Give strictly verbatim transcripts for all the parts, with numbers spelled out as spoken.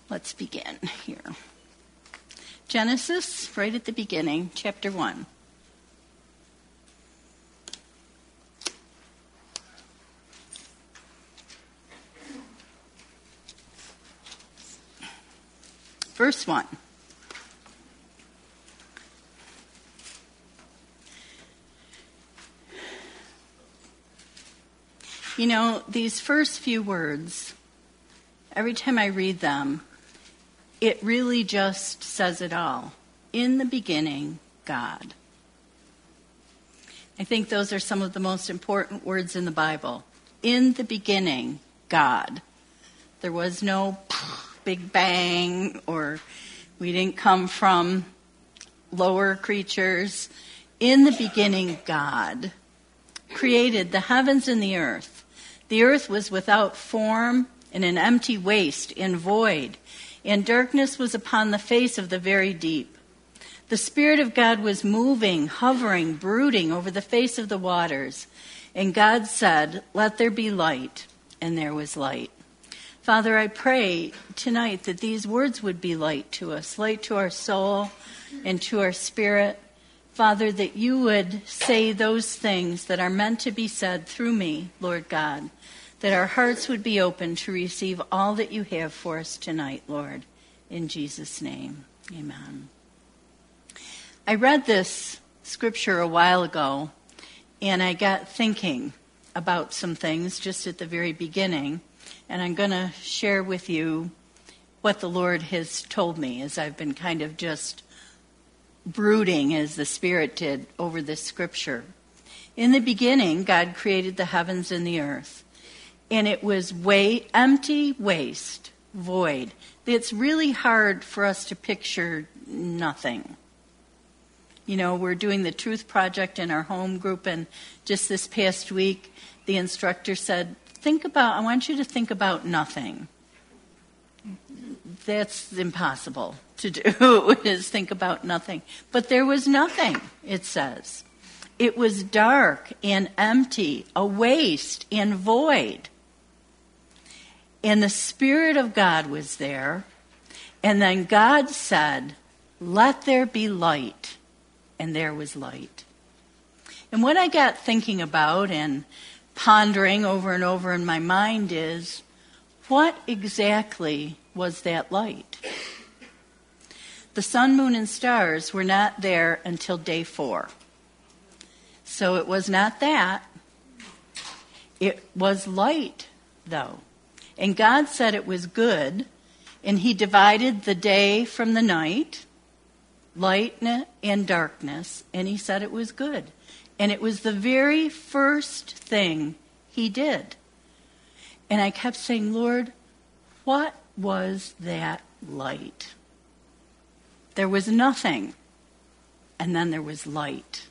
Let's begin here. Genesis, right at the beginning, chapter one. Verse one. You know, these first few words, every time I read them, it really just says it all. In the beginning, God. I think those are some of the most important words in the Bible. In the beginning, God. There was no big bang, or we didn't come from lower creatures. In the beginning, God created the heavens and the earth. The earth was without form and an empty waste and void, and darkness was upon the face of the very deep. The Spirit of God was moving, hovering, brooding over the face of the waters. And God said, "Let there be light," and there was light. Father, I pray tonight that these words would be light to us, light to our soul and to our spirit. Father, that you would say those things that are meant to be said through me, Lord God, that our hearts would be open to receive all that you have for us tonight, Lord. In Jesus' name, amen. I read this scripture a while ago, and I got thinking about some things just at the very beginning, and I'm going to share with you what the Lord has told me as I've been kind of just brooding as the Spirit did over this scripture. In the beginning, God created the heavens and the earth, and it was way, empty, waste, void. It's really hard for us to picture nothing. You know, we're doing the Truth Project in our home group, and just this past week, the instructor said, think about, I want you to think about nothing. That's impossible to do, is think about nothing. But there was nothing, it says. It was dark and empty, a waste and void. And the Spirit of God was there. And then God said, "Let there be light." And there was light. And what I got thinking about and pondering over and over in my mind is, what exactly was that light? The sun, moon, and stars were not there until day four. So it was not that. It was light, though. And God said it was good, and he divided the day from the night, light and darkness, and he said it was good. And it was the very first thing he did. And I kept saying, Lord, what was that light? There was nothing, and then there was light.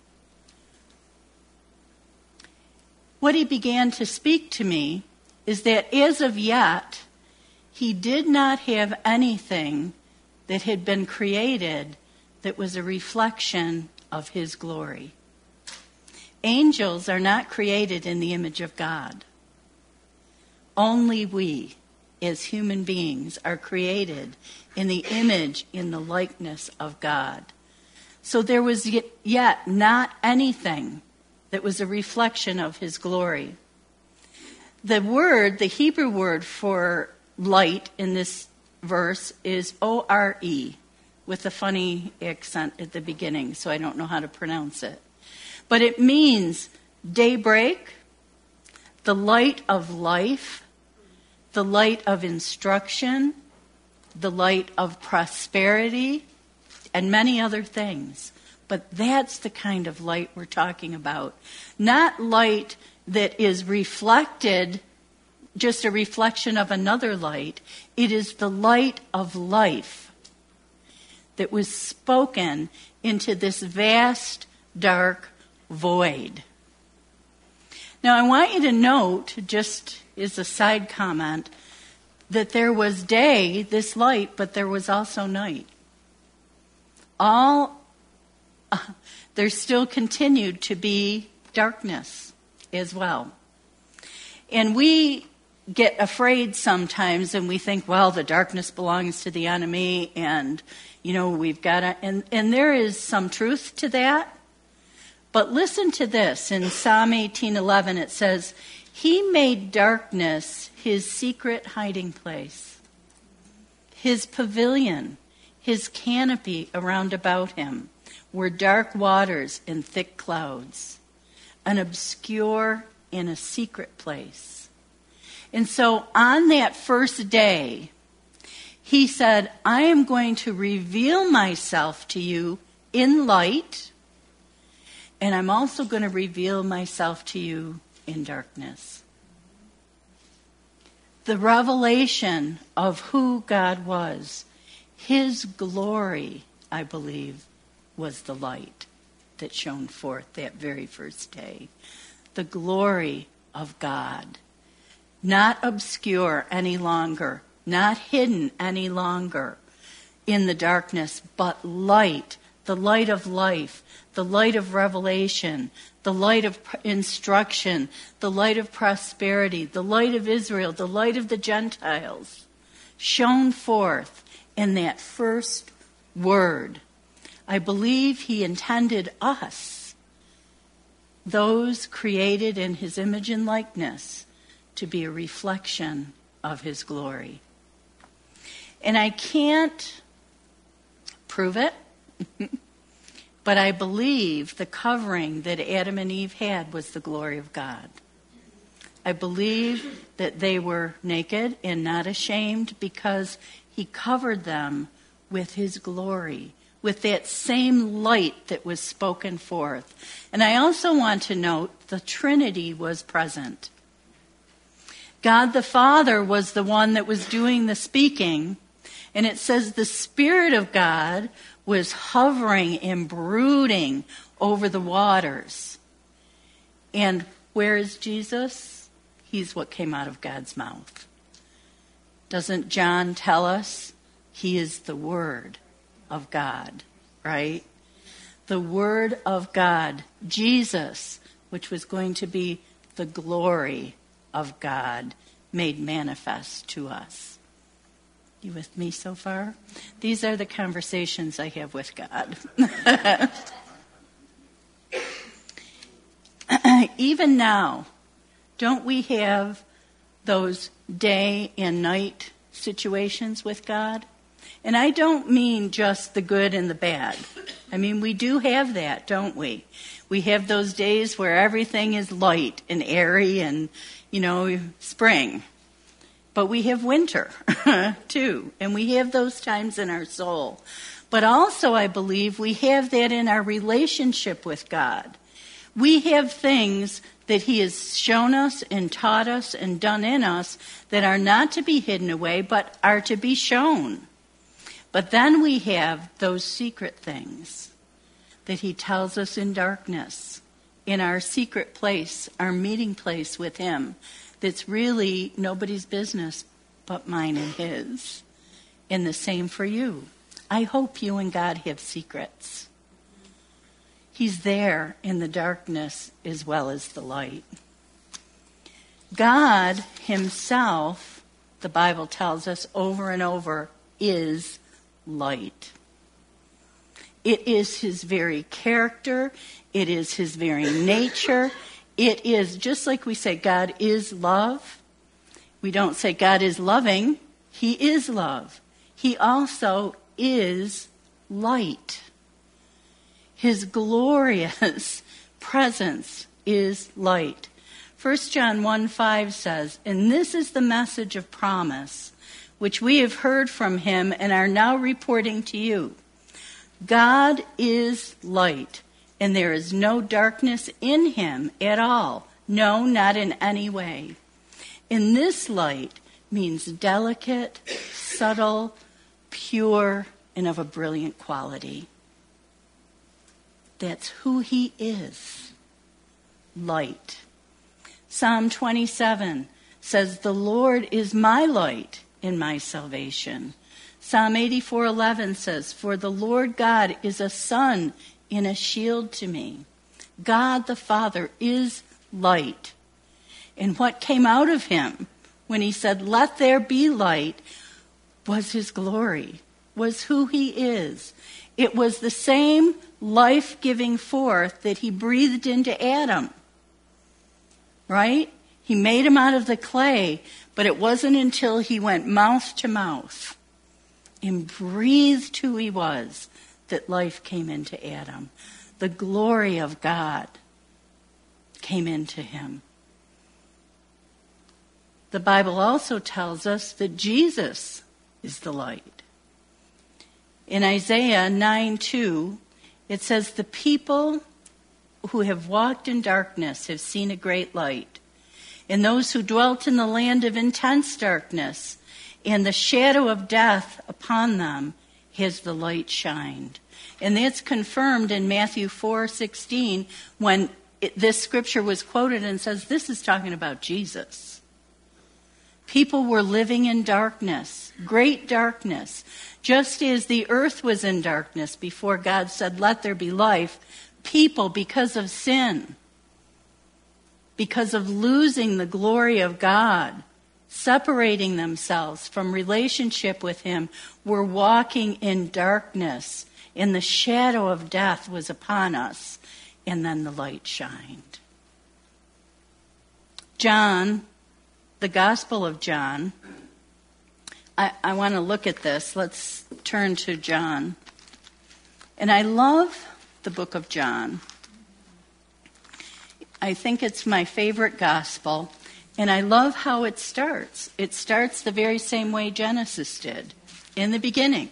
What he began to speak to me is that as of yet, he did not have anything that had been created that was a reflection of his glory. Angels are not created in the image of God. Only we, as human beings, are created in the image, in the likeness of God. So there was yet not anything that was a reflection of his glory. The word, the Hebrew word for light in this verse is O R E, with a funny accent at the beginning, so I don't know how to pronounce it. But it means daybreak, the light of life, the light of instruction, the light of prosperity, and many other things. But that's the kind of light we're talking about. Not light that is reflected, just a reflection of another light. It is the light of life that was spoken into this vast, dark void. Now, I want you to note, just as a side comment, that there was day, this light, but there was also night. All, uh, there still continued to be darkness as well. And we get afraid sometimes and we think, well, the darkness belongs to the enemy and, you know, we've got to, and, and there is some truth to that. But listen to this. In Psalm eighteen eleven, it says, He made darkness his secret hiding place, his pavilion, his canopy around about him were dark waters and thick clouds, an obscure and a secret place. And so on that first day, he said, I am going to reveal myself to you in light, and I'm also going to reveal myself to you in darkness. The revelation of who God was, his glory, I believe, was the light that shone forth that very first day. The glory of God. Not obscure any longer, not hidden any longer in the darkness, but light, the light of life, the light of revelation, the light of instruction, the light of prosperity, the light of Israel, the light of the Gentiles, shone forth in that first word. I believe he intended us, those created in his image and likeness, to be a reflection of his glory. And I can't prove it, but I believe the covering that Adam and Eve had was the glory of God. I believe that they were naked and not ashamed because he covered them with his glory, with that same light that was spoken forth. And I also want to note the Trinity was present. God the Father was the one that was doing the speaking, and it says the Spirit of God was hovering and brooding over the waters. And where is Jesus? He's what came out of God's mouth. Doesn't John tell us he is the Word of God, right? The Word of God, Jesus, which was going to be the glory of God made manifest to us. You with me so far? These are the conversations I have with God. Even now, don't we have those day and night situations with God? And I don't mean just the good and the bad. I mean, we do have that, don't we? We have those days where everything is light and airy and, you know, spring. But we have winter, too. And we have those times in our soul. But also, I believe, we have that in our relationship with God. We have things that he has shown us and taught us and done in us that are not to be hidden away, but are to be shown. But then we have those secret things that he tells us in darkness, in our secret place, our meeting place with him, that's really nobody's business but mine and his. And the same for you. I hope you and God have secrets. He's there in the darkness as well as the light. God himself, the Bible tells us over and over, is light. It is his very character. It is his very nature. It is, just like we say God is love. We don't say God is loving. He is love. He also is light. His glorious presence is light. First John one five says, and this is the message of promise, which we have heard from him and are now reporting to you. God is light, and there is no darkness in him at all. No, not in any way. And this light means delicate, subtle, pure, and of a brilliant quality. That's who he is. Light. Psalm twenty-seven says, the Lord is my light and my salvation. Psalm eighty-four eleven says, for the Lord God is a sun and a shield to me. God the Father is light. And what came out of him when he said, "Let there be light," was his glory, was who he is. It was the same life-giving force that he breathed into Adam. Right? He made him out of the clay, but it wasn't until he went mouth to mouth and breathed who he was that life came into Adam. The glory of God came into him. The Bible also tells us that Jesus is the light. In Isaiah nine two, it says, "The people who have walked in darkness have seen a great light. And those who dwelt in the land of intense darkness and the shadow of death, upon them has the light shined." And that's confirmed in Matthew four sixteen when it, this scripture was quoted and says this is talking about Jesus. People were living in darkness, great darkness. Just as the earth was in darkness before God said, "Let there be life," people, because of sin, because of losing the glory of God, separating themselves from relationship with him, were walking in darkness, and the shadow of death was upon us, and then the light shined. John, the Gospel of John, I, I want to look at this. Let's turn to John. And I love the book of John. I think it's my favorite gospel, and I love how it starts. It starts the very same way Genesis did, in the beginning.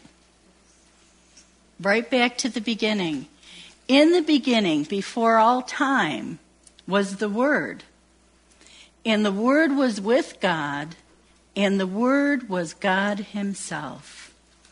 Right back to the beginning. In the beginning, before all time, was the Word. And the Word was with God, and the Word was God himself.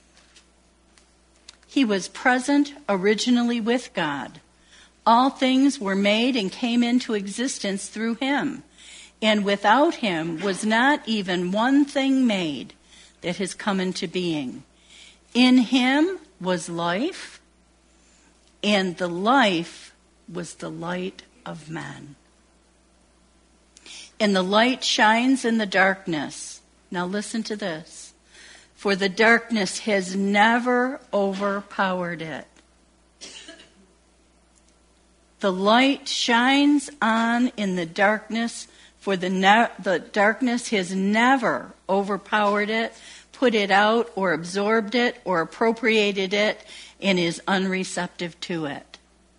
He was present originally with God. All things were made and came into existence through him. And without him was not even one thing made that has come into being. In him was life, and the life was the light of men. And the light shines in the darkness. Now listen to this. For the darkness has never overpowered it. The light shines on in the darkness, for the, ne- the darkness has never overpowered it, put it out, or absorbed it, or appropriated it, and is unreceptive to it.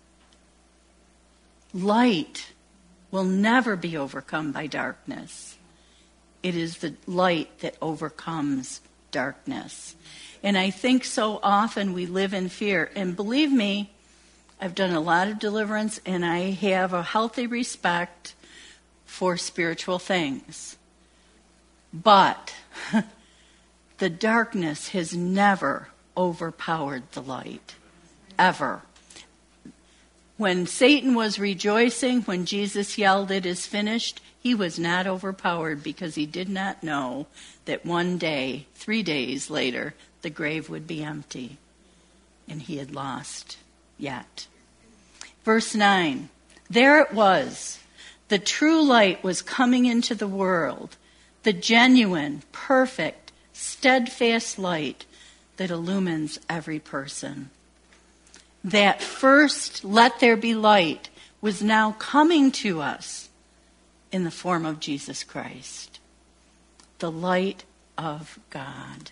Light will never be overcome by darkness. It is the light that overcomes darkness. And I think so often we live in fear. And believe me, I've done a lot of deliverance, and I have a healthy respect for spiritual things. But the darkness has never overpowered the light, ever. When Satan was rejoicing, when Jesus yelled, "It is finished," he was not overpowered, because he did not know that one day, three days later, the grave would be empty, and he had lost yet. Verse nine, there it was. The true light was coming into the world, the genuine, perfect, steadfast light that illumines every person. That first "let there be light" was now coming to us in the form of Jesus Christ, the light of God.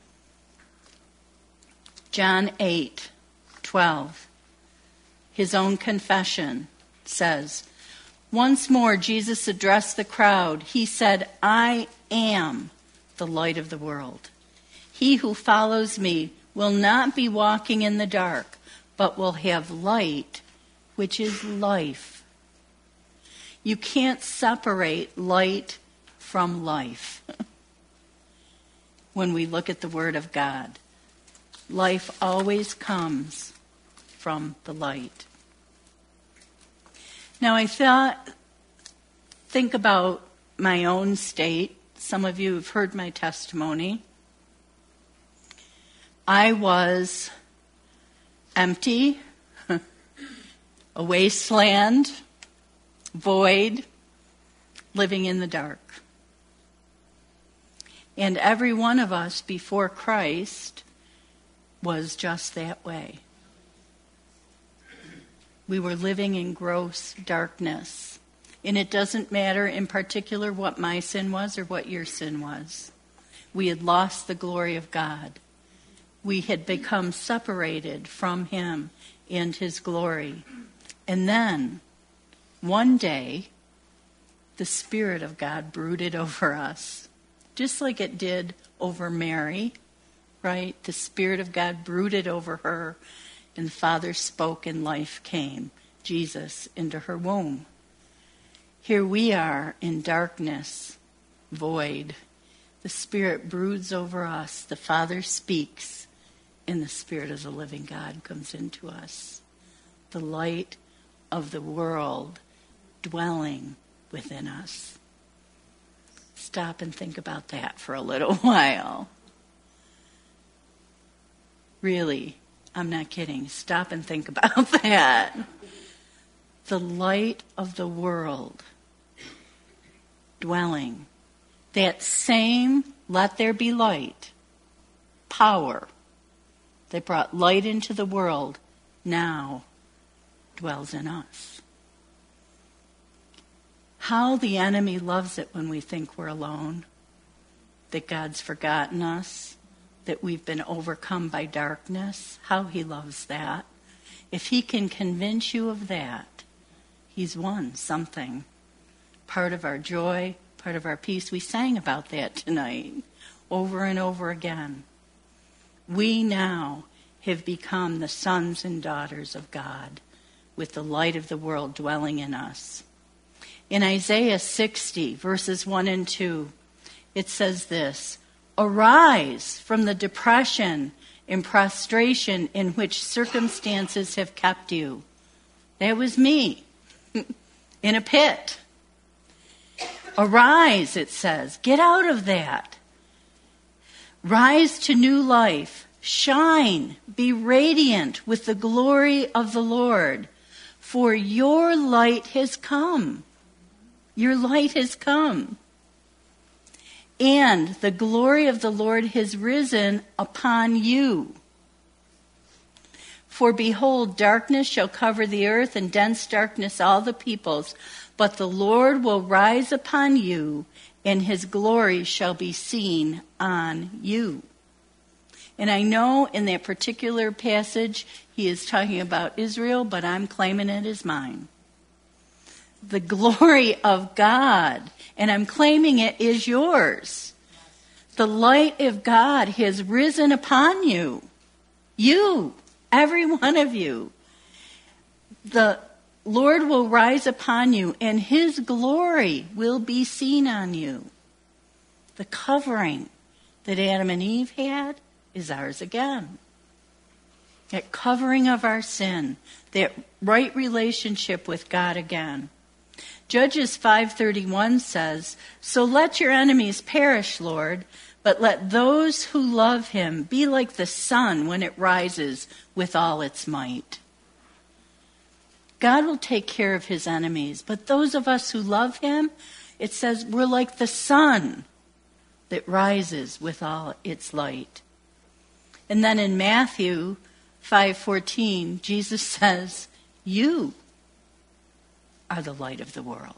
John eight twelve, his own confession says, once more Jesus addressed the crowd. He said, "I am the light of the world. He who follows me will not be walking in the dark, but will have light, which is life." You can't separate light from life. When we look at the Word of God, life always comes from the light. Now I thought, think about my own state. Some of you have heard my testimony. I was empty, a wasteland, void, living in the dark. And every one of us before Christ was just that way. We were living in gross darkness. And it doesn't matter in particular what my sin was or what your sin was. We had lost the glory of God. We had become separated from him and his glory. And then, one day, the Spirit of God brooded over us, just like it did over Mary, right? The Spirit of God brooded over her, and the Father spoke and life came, Jesus, into her womb. Here we are in darkness, void. The Spirit broods over us. The Father speaks, and the Spirit of the living God comes into us. The light of the world dwelling within us. Stop and think about that for a little while. Really, I'm not kidding. Stop and think about that. The light of the world dwelling. That same let there be light power that brought light into the world now dwells in us. How the enemy loves it when we think we're alone, that God's forgotten us, that we've been overcome by darkness. How he loves that. If he can convince you of that, he's won something. Part of our joy, part of our peace. We sang about that tonight, over and over again. We now have become the sons and daughters of God, with the light of the world dwelling in us. In Isaiah sixty, verses one and two, it says this, "Arise from the depression and prostration in which circumstances have kept you." That was me, in a pit. Arise, it says. Get out of that. Rise to new life. Shine. Be radiant with the glory of the Lord. For your light has come. Your light has come. And the glory of the Lord has risen upon you. For behold, darkness shall cover the earth, and dense darkness all the peoples. But the Lord will rise upon you, and his glory shall be seen on you. And I know in that particular passage he is talking about Israel, but I'm claiming it as mine. The glory of God, and I'm claiming it is yours. The light of God has risen upon you. You, every one of you. The Lord will rise upon you, and his glory will be seen on you. The covering that Adam and Eve had is ours again. That covering of our sin, that right relationship with God again. Judges five thirty-one says, "So let your enemies perish, Lord, but let those who love him be like the sun when it rises with all its might." God will take care of his enemies, but those of us who love him, it says we're like the sun that rises with all its light. And then in Matthew five fourteen, Jesus says, "You are the light of the world."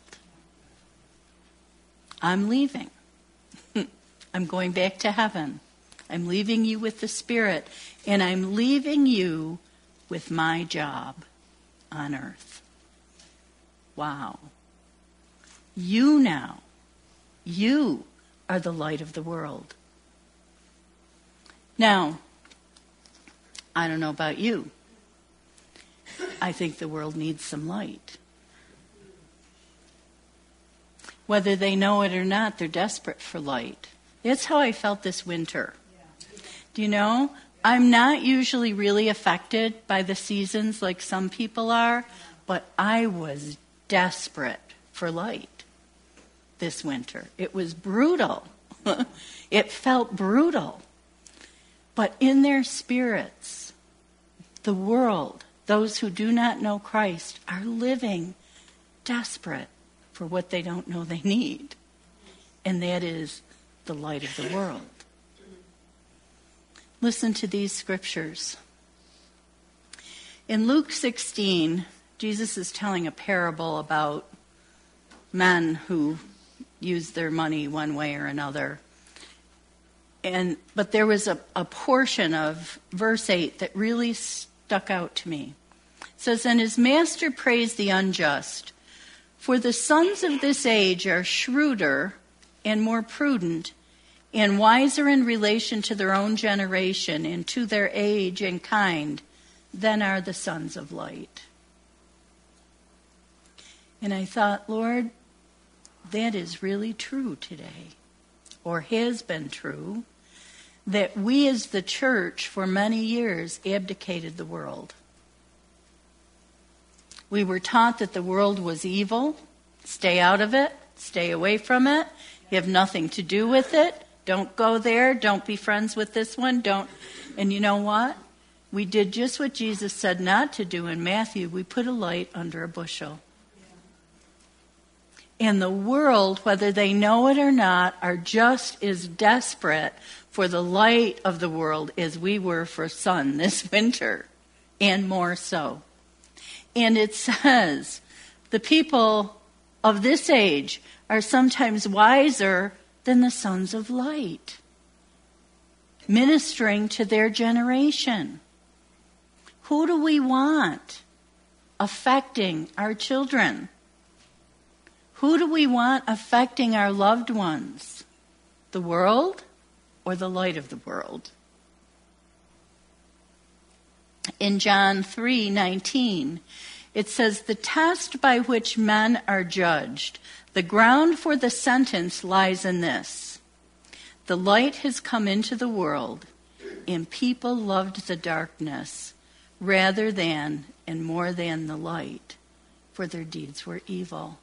I'm leaving. I'm going back to heaven. I'm leaving you with the Spirit, and I'm leaving you with my job on earth. Wow. You now, you are the light of the world. Now, I don't know about you. I think the world needs some light. Whether they know it or not, they're desperate for light. That's how I felt this winter. Do you know? I'm not usually really affected by the seasons like some people are, but I was desperate for light this winter. It was brutal. It felt brutal. But in their spirits, the world, those who do not know Christ, are living desperate for what they don't know they need. And that is the light of the world. Listen to these scriptures. In Luke sixteen, Jesus is telling a parable about men who use their money one way or another. And but there was a, a portion of verse eight that really stuck out to me. It says, "And his master praised the unjust, for the sons of this age are shrewder and more prudent and wiser in relation to their own generation and to their age and kind than are the sons of light." And I thought, Lord, that is really true today, or has been true, that we as the church for many years abdicated the world. We were taught that the world was evil. Stay out of it. Stay away from it. You have nothing to do with it. Don't go there. Don't be friends with this one. Don't. And you know what? We did just what Jesus said not to do in Matthew. We put a light under a bushel. And the world, whether they know it or not, are just as desperate for the light of the world as we were for sun this winter, and more so. And it says, the people of this age are sometimes wiser than the sons of light, ministering to their generation. Who do we want affecting our children? Who do we want affecting our loved ones? The world or the light of the world? In John three nineteen, it says, "The test by which men are judged, the ground for the sentence lies in this: the light has come into the world, and people loved the darkness rather than and more than the light, for their deeds were evil."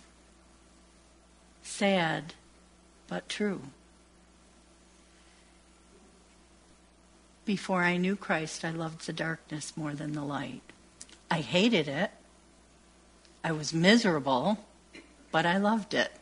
Sad, but true. Before I knew Christ, I loved the darkness more than the light. I hated it. I was miserable, but I loved it.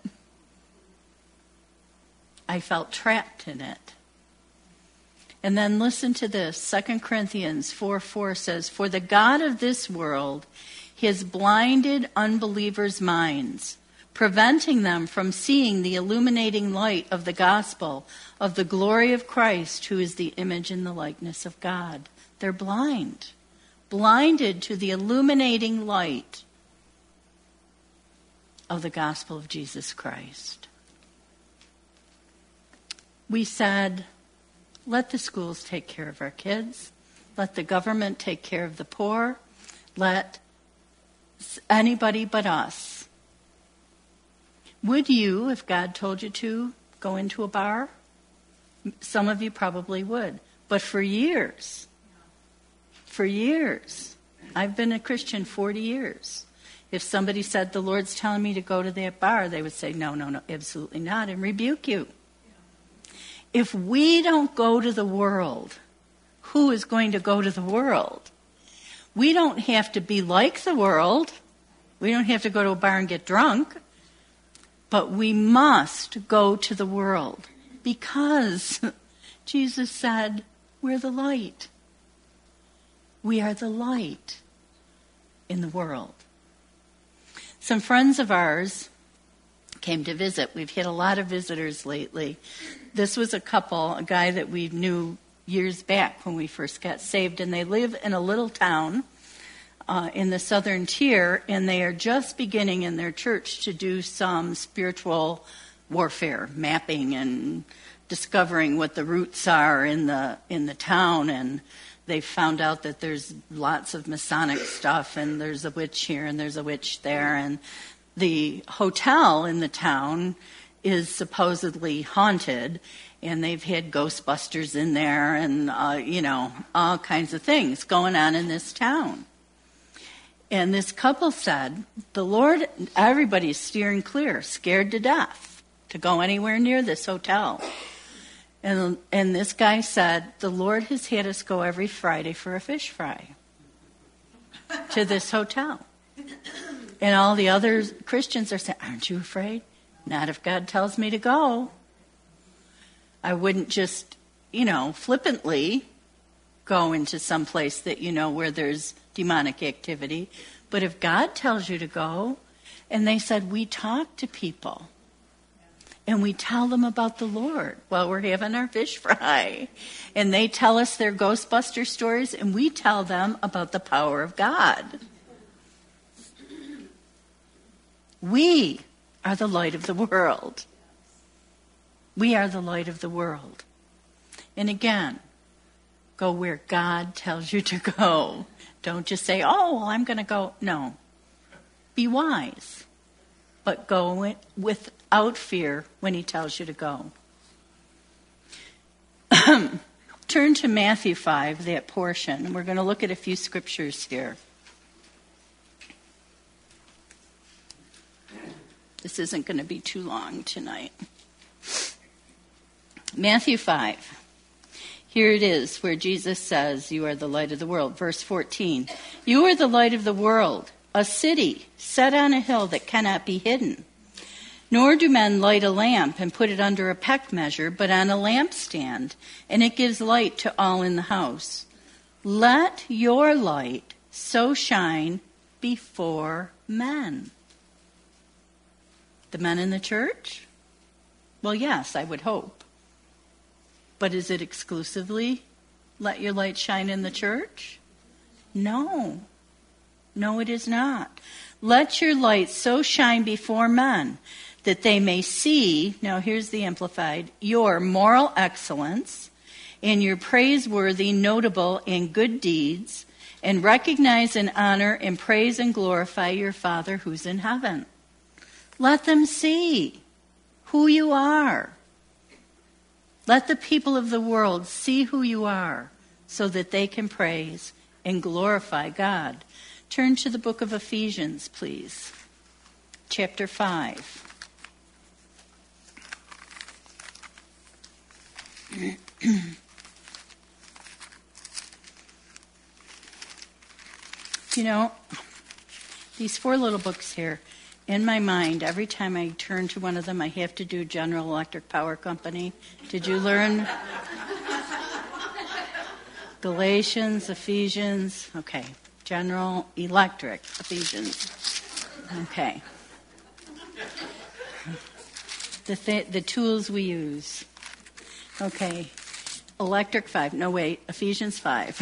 I felt trapped in it. And then listen to this. Second Corinthians four four says, "For the God of this world has blinded unbelievers' minds, preventing them from seeing the illuminating light of the gospel of the glory of Christ, who is the image and the likeness of God." They're blind, blinded to the illuminating light of the gospel of Jesus Christ. We said, let the schools take care of our kids. Let the government take care of the poor. Let anybody but us. Would you, if God told you to, go into a bar? Some of you probably would. But for years, for years, I've been a Christian forty years. If somebody said, the Lord's telling me to go to that bar, they would say, no, no, no, absolutely not, and rebuke you. If we don't go to the world, who is going to go to the world? We don't have to be like the world. We don't have to go to a bar and get drunk. But we must go to the world because Jesus said, we're the light. We are the light in the world. Some friends of ours came to visit. We've had a lot of visitors lately. This was a couple, a guy that we knew years back when we first got saved, and they live in a little town Uh, in the southern tier, and they are just beginning in their church to do some spiritual warfare, mapping and discovering what the roots are in the in the town. And they found out that there's lots of Masonic stuff, and there's a witch here and there's a witch there. And the hotel in the town is supposedly haunted, and they've had Ghostbusters in there, and uh, you know all kinds of things going on in this town. And this couple said, the Lord, everybody's steering clear, scared to death to go anywhere near this hotel. And, and this guy said, the Lord has had us go every Friday for a fish fry to this hotel. And all the other Christians are saying, aren't you afraid? Not if God tells me to go. I wouldn't just, you know, flippantly go into some place that you know where there's demonic activity. But if God tells you to go, and they said, we talk to people and we tell them about the Lord while we're having our fish fry. And they tell us their Ghostbuster stories, and we tell them about the power of God. We are the light of the world. We are the light of the world. And again, go where God tells you to go. Don't just say, oh, well, I'm going to go. No. Be wise. But go without fear when he tells you to go. Turn to Matthew five, that portion. We're going to look at a few scriptures here. This isn't going to be too long tonight. Matthew five. Here it is where Jesus says, you are the light of the world. Verse fourteen. You are the light of the world, a city set on a hill that cannot be hidden. Nor do men light a lamp and put it under a peck measure, but on a lampstand, and it gives light to all in the house. Let your light so shine before men. The men in the church? Well, yes, I would hope. But is it exclusively let your light shine in the church? No. No, it is not. Let your light so shine before men that they may see, now here's the Amplified, your moral excellence and your praiseworthy, notable, and good deeds, and recognize and honor and praise and glorify your Father who's in heaven. Let them see who you are. Let the people of the world see who you are so that they can praise and glorify God. Turn to the book of Ephesians, please. Chapter five. You know, these four little books here, in my mind, every time I turn to one of them, I have to do General Electric Power Company. Did you learn? Galatians, Ephesians, okay. General Electric, Ephesians. Okay. The th- the tools we use. Okay. Electric five. No, wait. Ephesians five.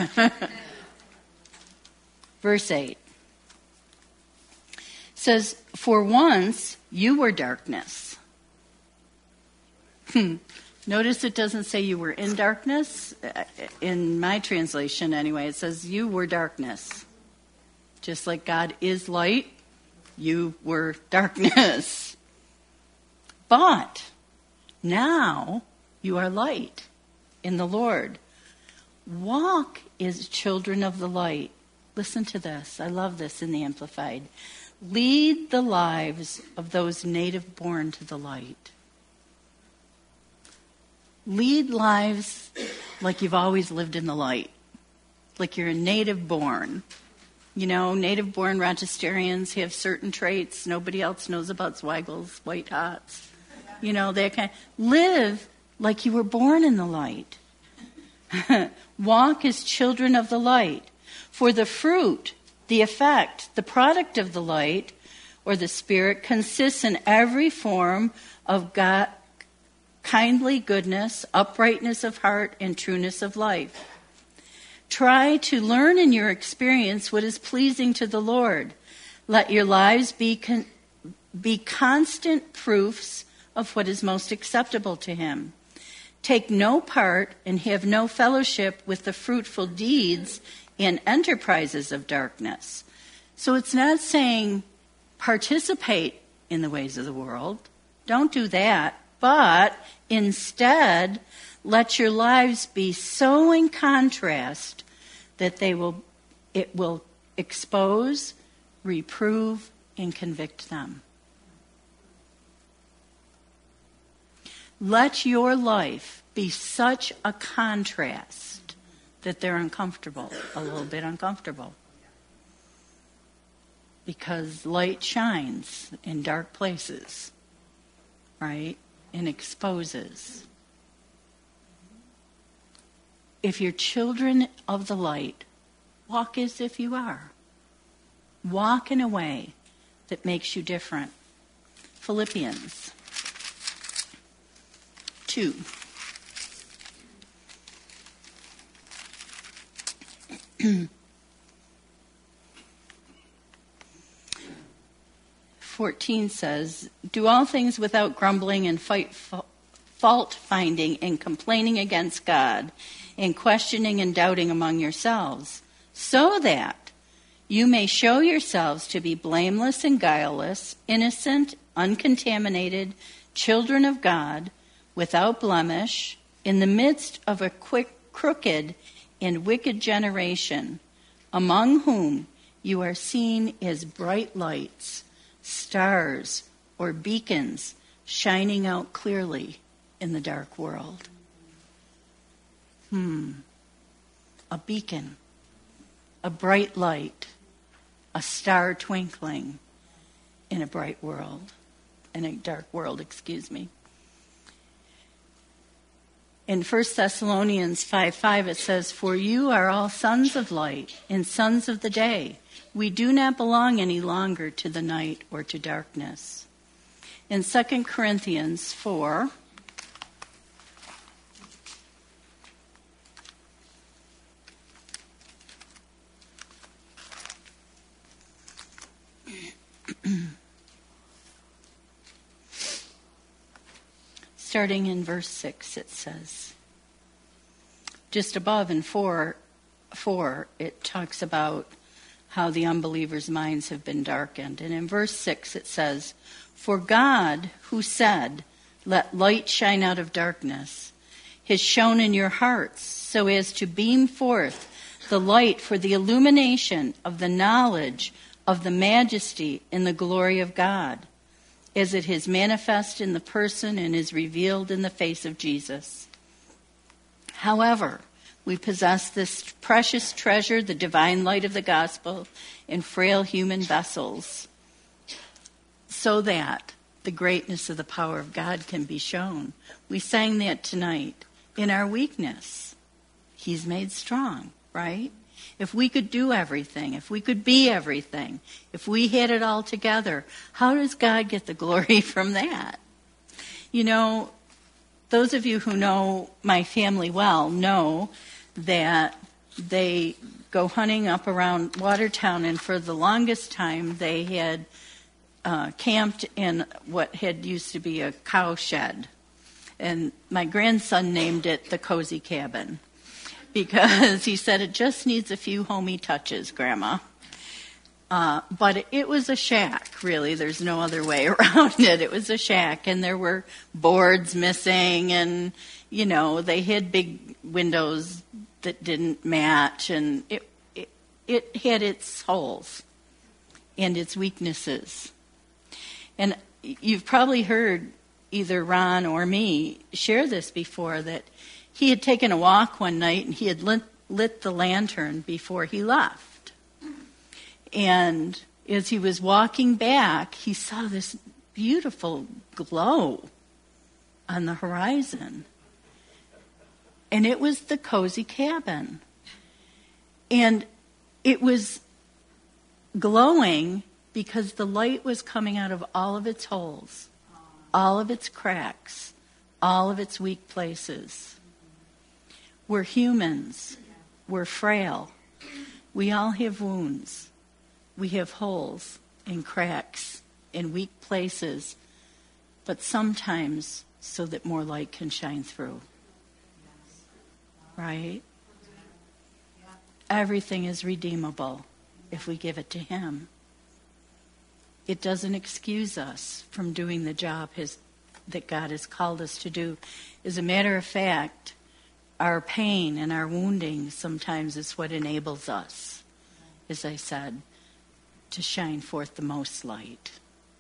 Verse eight. Says, for once you were darkness. Hmm. Notice it doesn't say you were in darkness. In my translation, anyway, it says you were darkness. Just like God is light, you were darkness. But now you are light in the Lord. Walk as children of the light. Listen to this. I love this in the Amplified. Lead the lives of those native born to the light. Lead lives like you've always lived in the light. Like you're a native born. You know, native born Rochesterians have certain traits nobody else knows about. Zweigels, white hots. You know, they kind of live like you were born in the light. Walk as children of the light. For the fruit, the effect, the product of the light, or the Spirit, consists in every form of God, kindly goodness, uprightness of heart, and trueness of life. Try to learn in your experience what is pleasing to the Lord. Let your lives be con- be constant proofs of what is most acceptable to Him. Take no part and have no fellowship with the fruitful deeds and enterprises of darkness. So it's not saying participate in the ways of the world. Don't do that. But instead, let your lives be so in contrast that they will, it will expose, reprove, and convict them. Let your life be such a contrast that they're uncomfortable, a little bit uncomfortable. Because light shines in dark places, right? And exposes. if you're children of the light, walk as if you are. Walk in a way that makes you different. Philippians two. fourteen says, do all things without grumbling and fight fa- fault finding and complaining against God and questioning and doubting among yourselves, so that you may show yourselves to be blameless and guileless, innocent, uncontaminated, children of God, without blemish, in the midst of a quick, crooked and wicked generation, among whom you are seen as bright lights, stars or beacons shining out clearly in the dark world. Hmm. A beacon, a bright light, a star twinkling in a bright world, in a dark world, excuse me. In First Thessalonians five five it says, for you are all sons of light and sons of the day. We do not belong any longer to the night or to darkness. In Second Corinthians four, starting in verse six, it says, just above in four, four, it talks about how the unbelievers' minds have been darkened. And in verse six it says, for God, who said, let light shine out of darkness, has shone in your hearts so as to beam forth the light for the illumination of the knowledge of the majesty and the glory of God, as it is manifest in the person and is revealed in the face of Jesus. However, we possess this precious treasure, the divine light of the gospel, in frail human vessels, so that the greatness of the power of God can be shown. We sang that tonight. In our weakness, He's made strong, right? If we could do everything, if we could be everything, if we had it all together, how does God get the glory from that? You know, those of you who know my family well know that they go hunting up around Watertown, and for the longest time they had uh, camped in what had used to be a cow shed. And my grandson named it the Cozy Cabin because he said it just needs a few homey touches, Grandma. Uh, but it was a shack, really. There's no other way around it. It was a shack, and there were boards missing, and, you know, they had big windows that didn't match, and it it, it had its holes and its weaknesses. And you've probably heard either Ron or me share this before, that he had taken a walk one night, and he had lit, lit the lantern before he left. And as he was walking back, he saw this beautiful glow on the horizon. And it was the Cozy Cabin. And it was glowing because the light was coming out of all of its holes, all of its cracks, all of its weak places. We're humans. We're frail. We all have wounds. We have holes and cracks and weak places, but sometimes so that more light can shine through. Right? Everything is redeemable if we give it to Him. It doesn't excuse us from doing the job his, that God has called us to do. As a matter of fact, our pain and our wounding sometimes is what enables us, as I said, to shine forth the most light.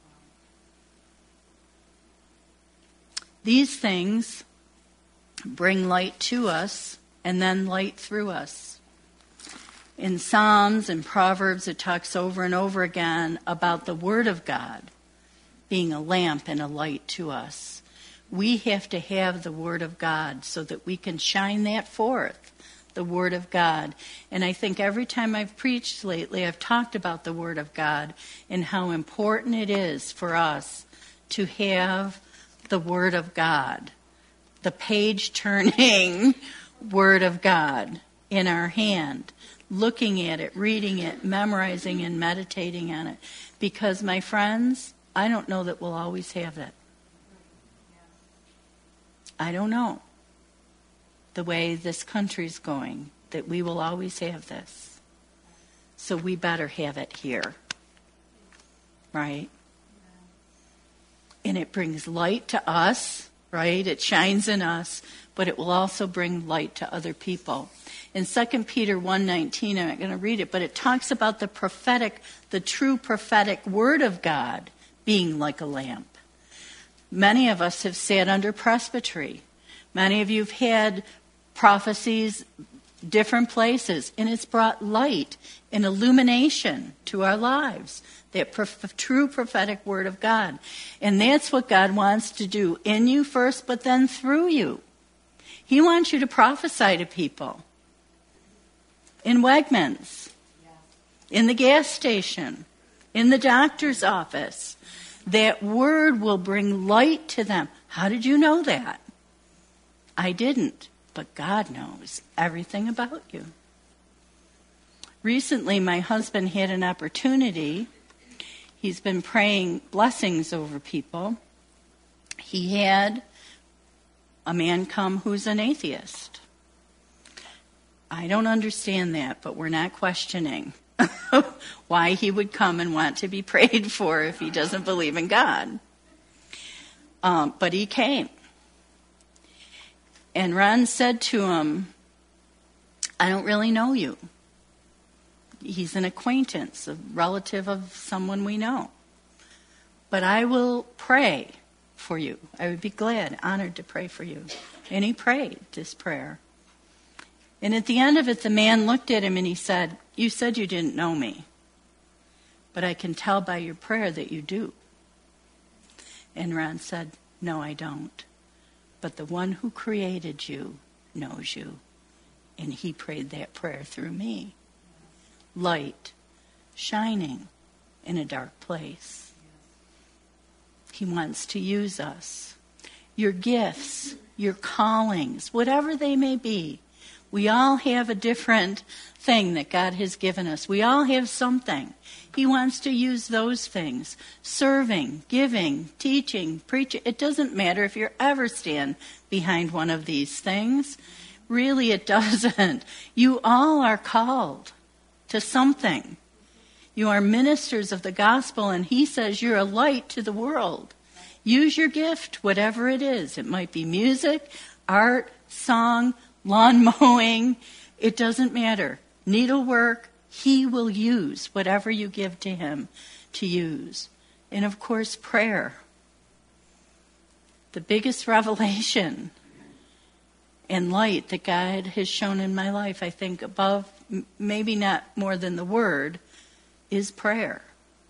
These things bring light to us and then light through us. In Psalms and Proverbs, it talks over and over again about the Word of God being a lamp and a light to us. We have to have the Word of God so that we can shine that forth the Word of God. And I think every time I've preached lately, I've talked about the Word of God and how important it is for us to have the Word of God, the page-turning Word of God in our hand, looking at it, reading it, memorizing and meditating on it. Because, my friends, I don't know that we'll always have it. I don't know the way this country's going, that we will always have this. So we better have it here. Right? And it brings light to us, right? It shines in us, but it will also bring light to other people. In Second Peter one nineteen, I'm not going to read it, but it talks about the prophetic, the true prophetic word of God being like a lamp. Many of us have sat under presbytery. Many of you have had prophecies different places, and it's brought light and illumination to our lives. That prof- true prophetic word of God. And that's what God wants to do in you first, but then through you. He wants you to prophesy to people. In Wegmans, in the gas station, in the doctor's office. That word will bring light to them. How did you know that? I didn't, but God knows everything about you. Recently, my husband had an opportunity. He's been praying blessings over people. He had a man come who's an atheist. I don't understand that, but we're not questioning why he would come and want to be prayed for if he doesn't believe in God. Um, but he came. And Ron said to him, I don't really know you. He's an acquaintance, a relative of someone we know. But I will pray for you. I would be glad, honored to pray for you. And he prayed this prayer. And at the end of it, the man looked at him and he said, you said you didn't know me, but I can tell by your prayer that you do. And Ron said, no, I don't. But the one who created you knows you. And he prayed that prayer through me. Light shining in a dark place. He wants to use us. Your gifts, your callings, whatever they may be, we all have a different thing that God has given us. We all have something. He wants to use those things. Serving, giving, teaching, preaching. It doesn't matter if you ever stand behind one of these things. Really, it doesn't. You all are called to something. You are ministers of the gospel, and he says you're a light to the world. Use your gift, whatever it is. It might be music, art, song, lawn mowing. It doesn't matter. Needlework. He will use whatever you give to him to use. And of course, prayer. The biggest revelation and light that God has shown in my life, I think above, maybe not more than the word, is prayer.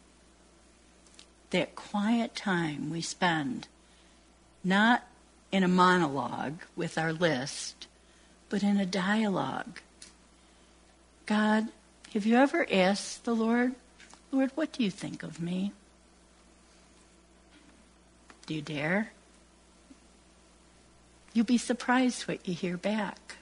That quiet time we spend, not in a monologue with our list, but in a dialogue. God, have you ever asked the Lord, Lord, what do you think of me? Do you dare? You'll be surprised what you hear back.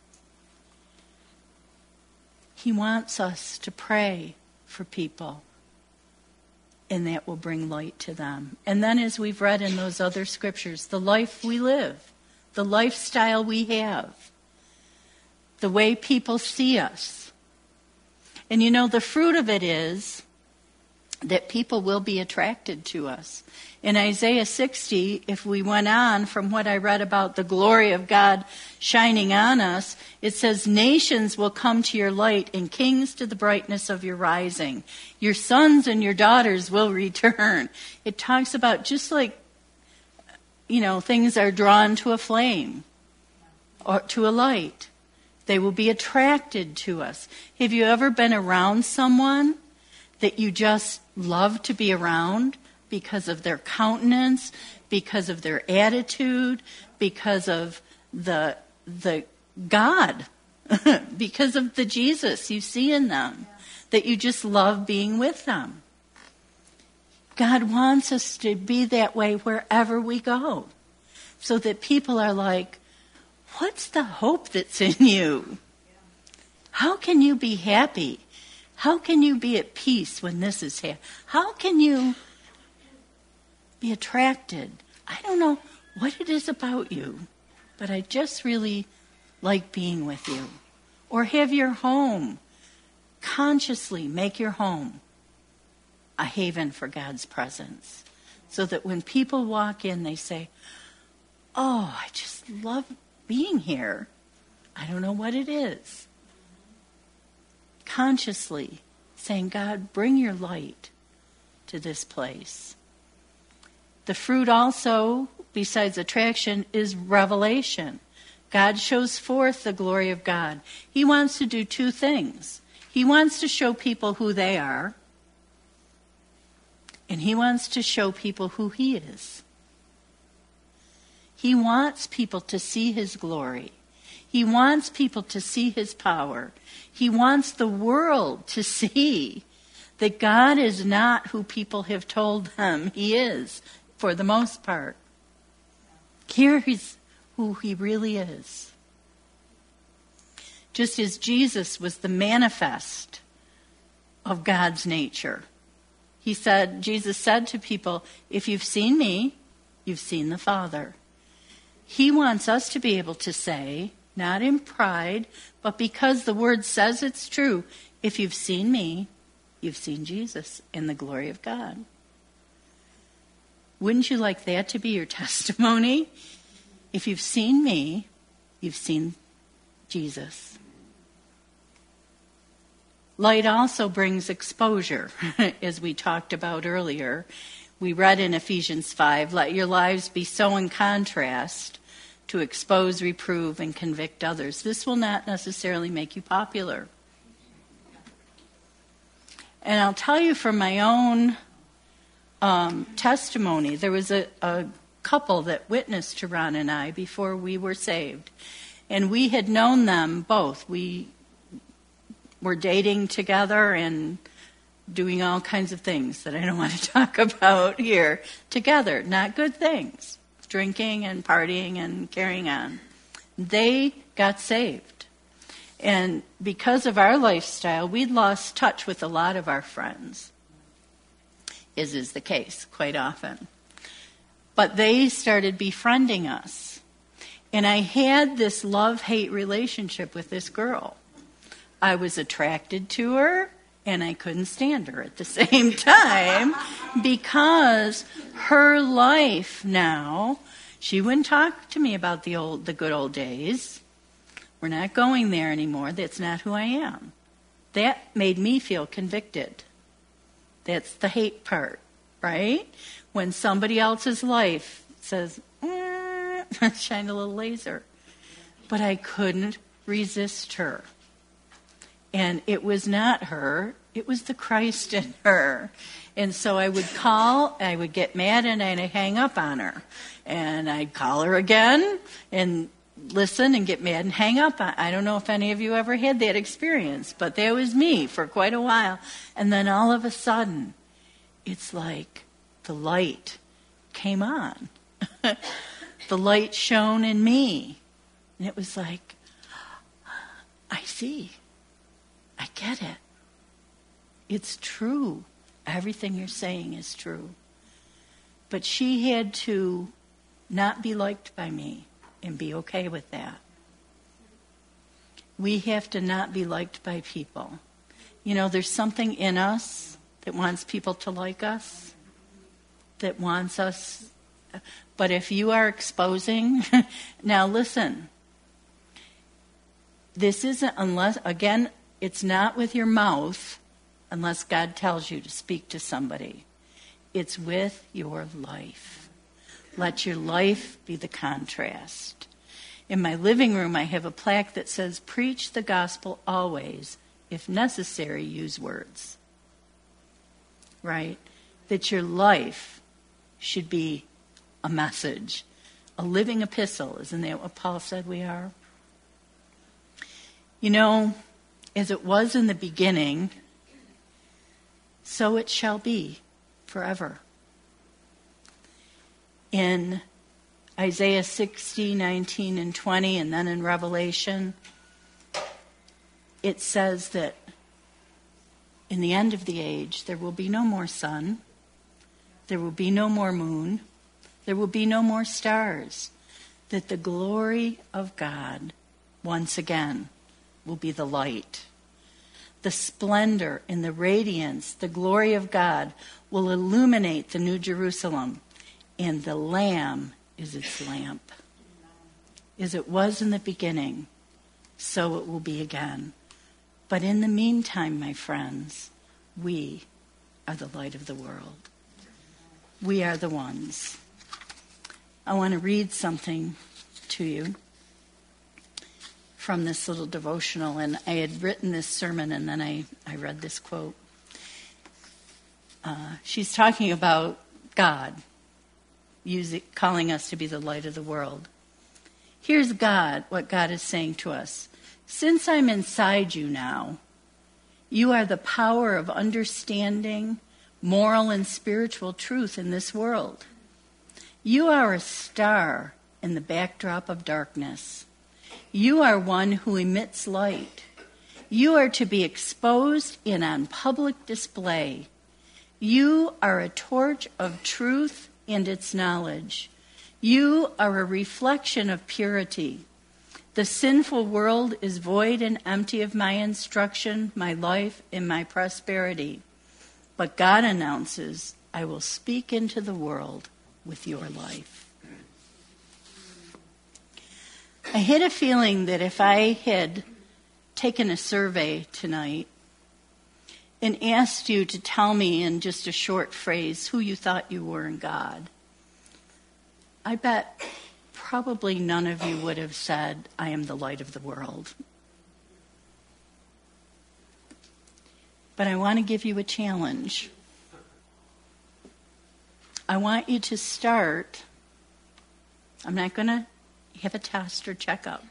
He wants us to pray for people, and that will bring light to them. And then, as we've read in those other scriptures, the life we live, the lifestyle we have, the way people see us. And you know, the fruit of it is that people will be attracted to us. In Isaiah sixty, if we went on from what I read about the glory of God shining on us, it says, nations will come to your light and kings to the brightness of your rising. Your sons and your daughters will return. It talks about just like, you know, things are drawn to a flame or to a light. They will be attracted to us. Have you ever been around someone that you just love to be around because of their countenance, because of their attitude, because of the the God because of the Jesus you see in them, that you just love being with them. God wants us to be that way wherever we go, so that people are like, what's the hope that's in you? How can you be happy? How can you be at peace when this is happening? How can you be attracted? I don't know what it is about you, but I just really like being with you. Or have your home, consciously make your home a haven for God's presence, so that when people walk in, they say, oh, I just love being here. I don't know what it is. Consciously saying, God, bring your light to this place. The fruit also, besides attraction, is revelation. God shows forth the glory of God. He wants to do two things. He wants to show people who they are, and he wants to show people who he is. He wants people to see his glory. He wants people to see his power. He wants the world to see that God is not who people have told them he is, for the most part. Here he's who he really is. Just as Jesus was the manifest of God's nature. He said, Jesus said to people, if you've seen me, you've seen the Father. He wants us to be able to say, not in pride, but because the word says it's true, if you've seen me, you've seen Jesus in the glory of God. Wouldn't you like that to be your testimony? If you've seen me, you've seen Jesus. Light also brings exposure, as we talked about earlier. We read in Ephesians five, let your lives be so in contrast to expose, reprove, and convict others. This will not necessarily make you popular. And I'll tell you from my own um, testimony, there was a, a couple that witnessed to Ron and I before we were saved. And we had known them both. We were dating together and doing all kinds of things that I don't want to talk about here together. Not good things. Drinking and partying and carrying on. They got saved. And because of our lifestyle, we'd lost touch with a lot of our friends. As is the case quite often. But they started befriending us. And I had this love-hate relationship with this girl. I was attracted to her, and I couldn't stand her at the same time, because her life now, she wouldn't talk to me about the old, the good old days. We're not going there anymore. That's not who I am. That made me feel convicted. That's the hate part, right? When somebody else's life says, eh, shine a little laser. But I couldn't resist her. And it was not her, it was the Christ in her. And so I would call, I would get mad, and I'd hang up on her. And I'd call her again and listen and get mad and hang up. I don't know if any of you ever had that experience, but that was me for quite a while. And then all of a sudden, it's like the light came on. The light shone in me. And it was like, I see. I get it. It's true. Everything you're saying is true. But she had to not be liked by me and be okay with that. We have to not be liked by people. You know, there's something in us that wants people to like us, that wants us. But if you are exposing, now listen, this isn't unless, again, it's not with your mouth unless God tells you to speak to somebody. It's with your life. Let your life be the contrast. In my living room, I have a plaque that says, preach the gospel always. If necessary, use words. Right? That your life should be a message. A living epistle. Isn't that what Paul said we are? You know, as it was in the beginning, so it shall be forever. In Isaiah sixty, nineteen, and twenty, and then in Revelation, it says that in the end of the age, there will be no more sun, there will be no more moon, there will be no more stars, that the glory of God once again will be the light. The splendor and the radiance, the glory of God will illuminate the New Jerusalem, and the Lamb is its lamp. As it was in the beginning, so it will be again. But in the meantime, my friends, we are the light of the world. We are the ones. I want to read something to you from this little devotional, and I had written this sermon, and then I, I read this quote. Uh, she's talking about God, using, calling us to be the light of the world. Here's God, what God is saying to us. Since I'm inside you now, you are the power of understanding moral and spiritual truth in this world. You are a star in the backdrop of darkness. You are one who emits light. You are to be exposed and on public display. You are a torch of truth and its knowledge. You are a reflection of purity. The sinful world is void and empty of my instruction, my life, and my prosperity. But God announces, I will speak into the world with your life. I had a feeling that if I had taken a survey tonight and asked you to tell me in just a short phrase who you thought you were in God, I bet probably none of you would have said, I am the light of the world. But I want to give you a challenge. I want you to start. I'm not going to have a test or checkup.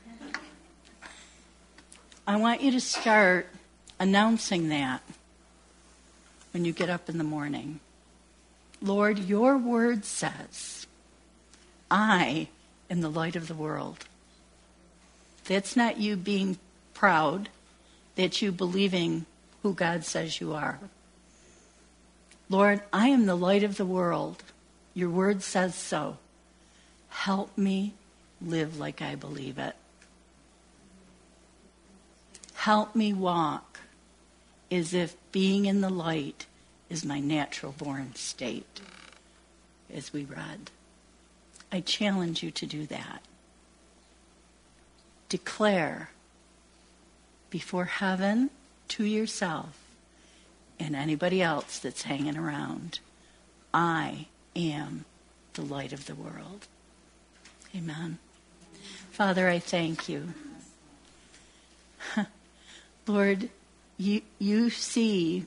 I want you to start announcing that when you get up in the morning. Lord, your word says, I am the light of the world. That's not you being proud. That's you believing who God says you are. Lord, I am the light of the world. Your word says so. Help me live like I believe it. Help me walk as if being in the light is my natural born state, as we read. I challenge you to do that. Declare before heaven to yourself and anybody else that's hanging around, I am the light of the world. Amen. Father, I thank you. Lord, you, you see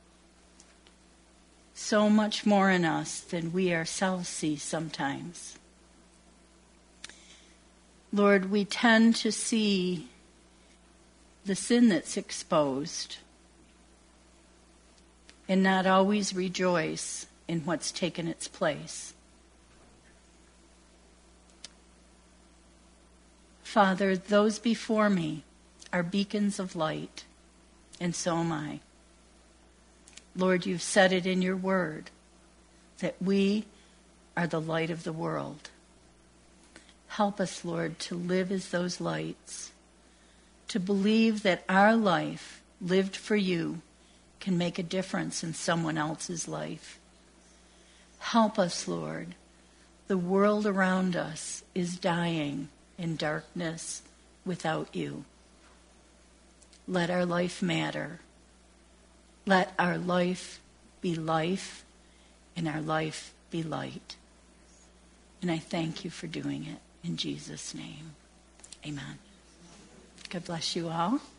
so much more in us than we ourselves see sometimes. Lord, we tend to see the sin that's exposed and not always rejoice in what's taken its place. Father, those before me are beacons of light, and so am I. Lord, you've said it in your word that we are the light of the world. Help us, Lord, to live as those lights, to believe that our life lived for you can make a difference in someone else's life. Help us, Lord. The world around us is dying in darkness without you. Let our life matter. Let our life be life and our life be light. And I thank you for doing it in Jesus' name. Amen. God bless you all.